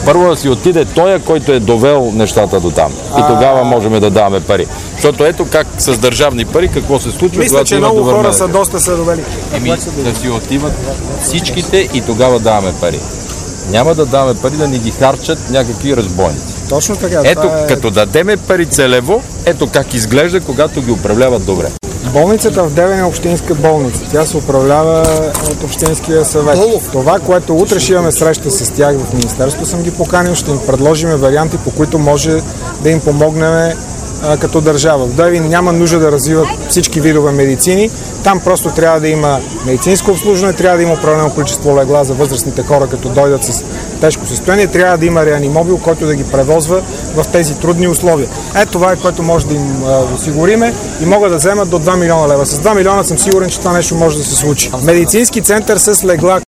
Първо да си отиде той, който е довел нещата до там. И тогава можем да даваме пари. Защото ето как с държавни пари, какво се случва, мисля, че много хора са доста са довели. Да си отиват всичките и тогава даваме пари. Няма да даваме пари да ни ги харчат някакви разбойници. Точно така. Ето, като дадеме пари целево, ето как изглежда, когато ги управляват добре. Болницата в Девин е общинска болница. Тя се управлява от Общинския съвет. Това, което утре ще имаме среща с тях в Министерството, съм ги поканил, ще им предложим варианти, по които може да им помогнем като държава. В Девин няма нужда да развиват всички видове медицини. Там просто трябва да има медицинско обслужване, трябва да има определено количество легла за възрастните хора, като дойдат с тежко състояние, трябва да има реанимобил, който да ги превозва в тези трудни условия. Това е, което може да им осигуриме и могат да вземат до 2 милиона лева. С 2 милиона съм сигурен, че това нещо може да се случи. Медицински център с легла,